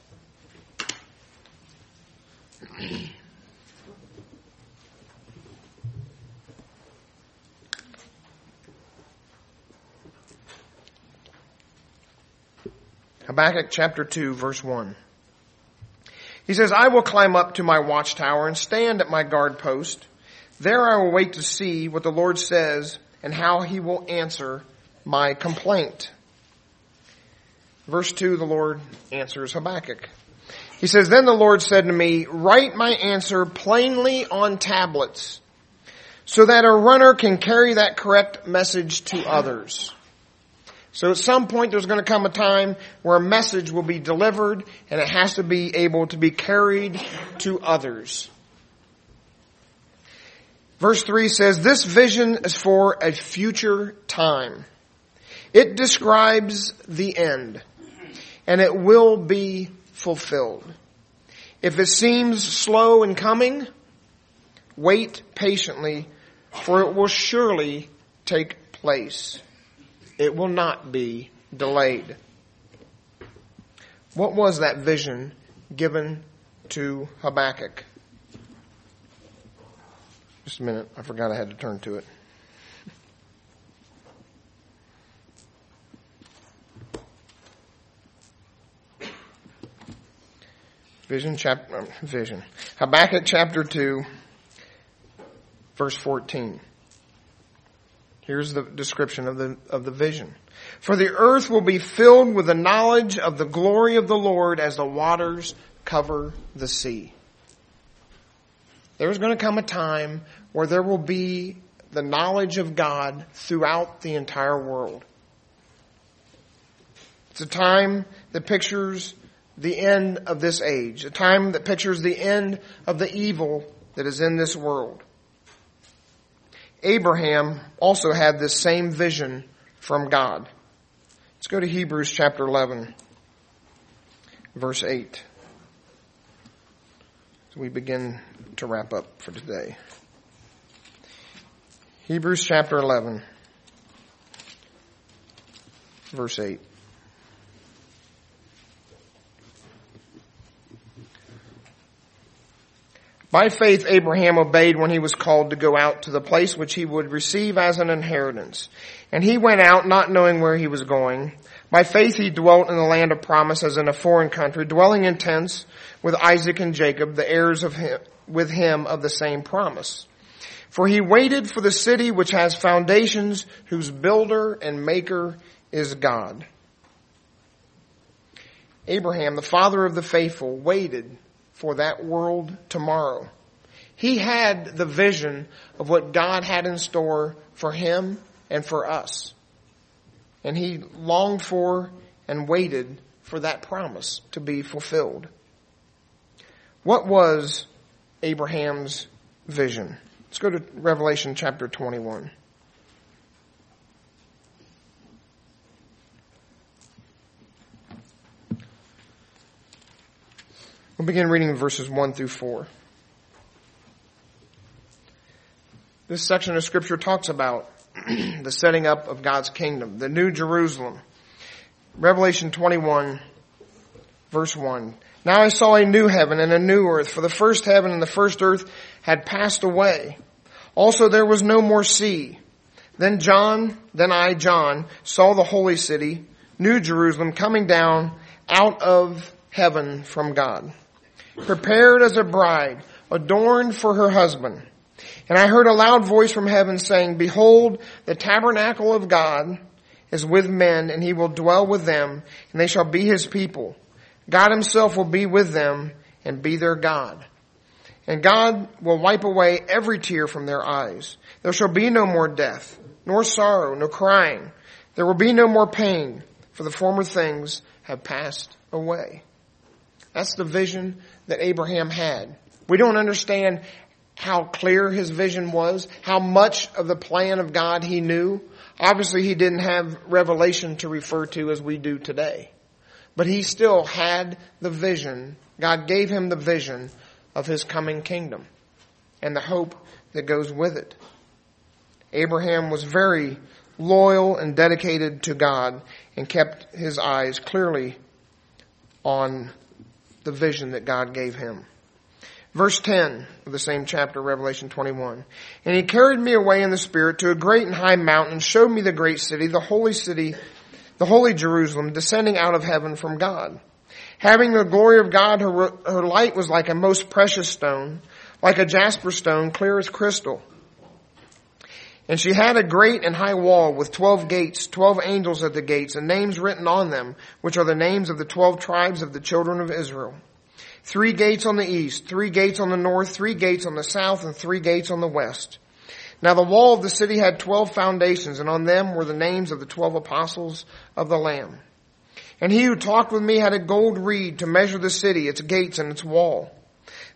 S1: Habakkuk chapter 2, verse 1. He says, I will climb up to my watchtower and stand at my guard post. There I will wait to see what the Lord says and how he will answer my complaint. Verse 2, the Lord answers Habakkuk. He says, Then the Lord said to me, Write my answer plainly on tablets, so that a runner can carry that correct message to others. So at some point there's going to come a time where a message will be delivered and it has to be able to be carried to others. Verse 3 says, this vision is for a future time. It describes the end, and it will be fulfilled. If it seems slow in coming, wait patiently, for it will surely take place. It will not be delayed. What was that vision given to Habakkuk? Just a minute. I forgot I had to turn to it. Habakkuk chapter 2, verse 14. Here's the description of the vision. For the earth will be filled with the knowledge of the glory of the Lord as the waters cover the sea. There's going to come a time where there will be the knowledge of God throughout the entire world. It's a time that pictures the end of this age, a time that pictures the end of the evil that is in this world. Abraham also had this same vision from God. Let's go to Hebrews chapter 11, verse 8. So we begin to wrap up for today. Hebrews chapter 11, verse 8. By faith, Abraham obeyed when he was called to go out to the place which he would receive as an inheritance. And he went out not knowing where he was going. By faith, he dwelt in the land of promise as in a foreign country, dwelling in tents with Isaac and Jacob, the heirs with him of the same promise. For he waited for the city which has foundations, whose builder and maker is God. Abraham, the father of the faithful, waited for that world tomorrow. He had the vision of what God had in store for him and for us. And he longed for and waited for that promise to be fulfilled. What was Abraham's vision? Let's go to Revelation chapter 21. We'll begin reading verses 1 through 4. This section of Scripture talks about the setting up of God's kingdom, the New Jerusalem. Revelation 21, verse 1. Now I saw a new heaven and a new earth, for the first heaven and the first earth had passed away. Also there was no more sea. Then I, John, saw the holy city, New Jerusalem, coming down out of heaven from God, prepared as a bride, adorned for her husband. And I heard a loud voice from heaven saying, Behold, the tabernacle of God is with men, and he will dwell with them, and they shall be his people. God himself will be with them and be their God. And God will wipe away every tear from their eyes. There shall be no more death, nor sorrow, nor crying. There will be no more pain, for the former things have passed away. That's the vision that Abraham had. We don't understand how clear his vision was, how much of the plan of God he knew. Obviously, he didn't have revelation to refer to as we do today. But he still had the vision. God gave him the vision of his coming kingdom and the hope that goes with it. Abraham was very loyal and dedicated to God and kept his eyes clearly on the vision that God gave him. Verse 10 of the same chapter, Revelation 21. And he carried me away in the Spirit to a great and high mountain, showed me the great city, the holy Jerusalem, descending out of heaven from God. Having the glory of God, her light was like a most precious stone, like a jasper stone, clear as crystal. And she had a great and high wall with 12 gates, 12 angels at the gates, and names written on them, which are the names of the 12 tribes of the children of Israel. 3 gates on the east, 3 gates on the north, 3 gates on the south, and 3 gates on the west. Now the wall of the city had 12 foundations, and on them were the names of the 12 apostles of the Lamb. And he who talked with me had a gold reed to measure the city, its gates, and its wall.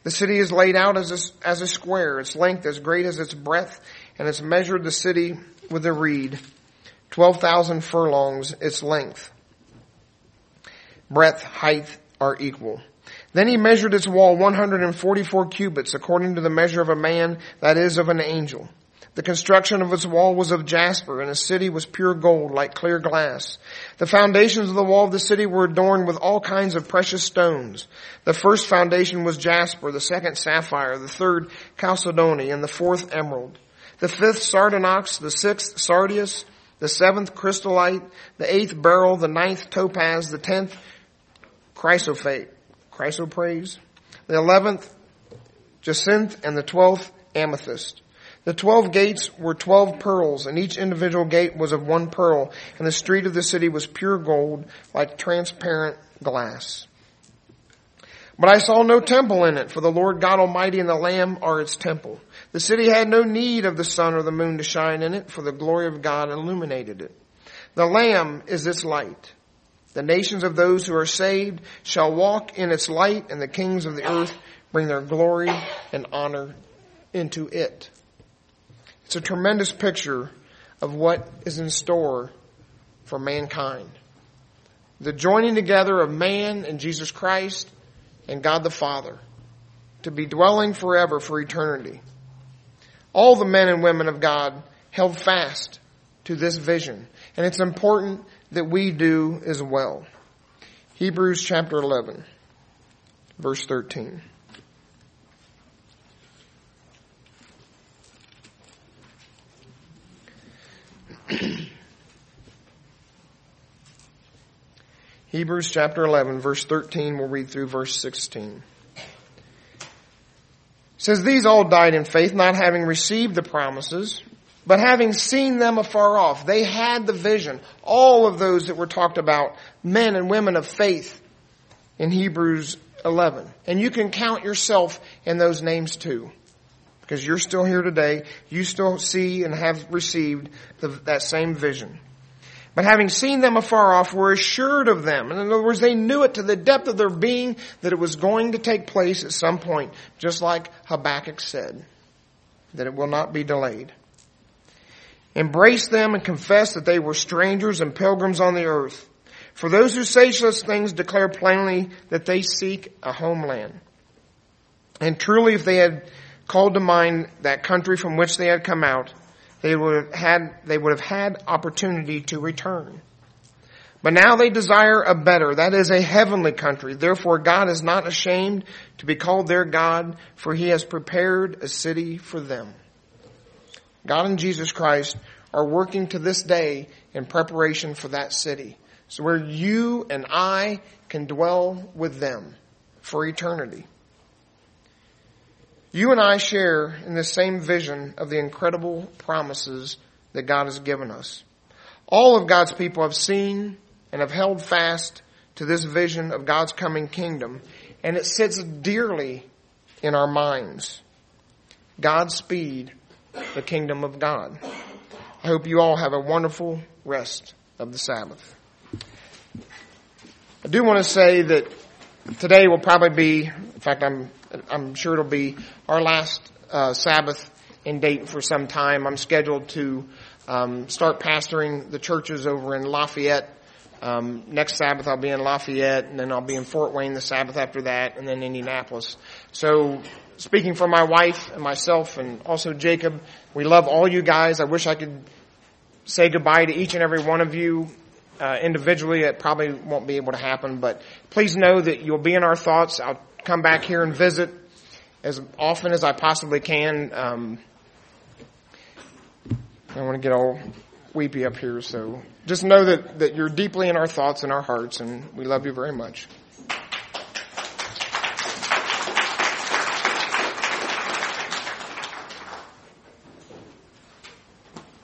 S1: The city is laid out as a square, its length as great as its breadth, and it's measured the city with a reed, 12,000 furlongs its length. Breadth, height are equal. Then he measured its wall 144 cubits, according to the measure of a man, that is, of an angel. The construction of its wall was of jasper, and the city was pure gold, like clear glass. The foundations of the wall of the city were adorned with all kinds of precious stones. The first foundation was jasper, the second sapphire, the third chalcedony, and the fourth emerald. The fifth sardonyx, the sixth sardius, the seventh chrysolite, the eighth beryl, the ninth topaz, the 10th chrysoprase, the 11th jacinth, and the 12th amethyst. The 12 gates were 12 pearls, and each individual gate was of one pearl, and the street of the city was pure gold, like transparent glass. But I saw no temple in it, for the Lord God Almighty and the Lamb are its temple. The city had no need of the sun or the moon to shine in it, for the glory of God illuminated it. The Lamb is its light. The nations of those who are saved shall walk in its light, and the kings of the earth bring their glory and honor into it. It's a tremendous picture of what is in store for mankind. The joining together of man and Jesus Christ and God the Father to be dwelling forever for eternity. All the men and women of God held fast to this vision, and it's important that we do as well. Hebrews chapter 11, verse 13. Hebrews chapter 11, verse 13, we'll read through verse 16. It says, these all died in faith, not having received the promises, but having seen them afar off. They had the vision. All of those that were talked about, men and women of faith in Hebrews 11. And you can count yourself in those names too. Because you're still here today. You still see and have received that same vision. But having seen them afar off, were assured of them. In other words, they knew it to the depth of their being that it was going to take place at some point. Just like Habakkuk said, that it will not be delayed. Embrace them and confess that they were strangers and pilgrims on the earth. For those who say such things declare plainly that they seek a homeland. And truly, if they had called to mind that country from which they had come out, they would have had opportunity to return. But now they desire a better, that is a heavenly country. Therefore God is not ashamed to be called their God, for he has prepared a city for them. God and Jesus Christ are working to this day in preparation for that city. So where you and I can dwell with them for eternity. You and I share in the same vision of the incredible promises that God has given us. All of God's people have seen and have held fast to this vision of God's coming kingdom, and it sits dearly in our minds. Godspeed, the kingdom of God. I hope you all have a wonderful rest of the Sabbath. I do want to say that today will probably be, in fact, I'm sure it'll be our last Sabbath in Dayton for some time. I'm scheduled to start pastoring the churches over in Lafayette. Next Sabbath I'll be in Lafayette, and then I'll be in Fort Wayne the Sabbath after that, and then Indianapolis. So speaking for my wife and myself and also Jacob, we love all you guys. I wish I could say goodbye to each and every one of you individually. It probably won't be able to happen, but please know that you'll be in our thoughts. I'll come back here and visit as often as I possibly can. I don't want to get all weepy up here, so just know that you're deeply in our thoughts and our hearts, and we love you very much.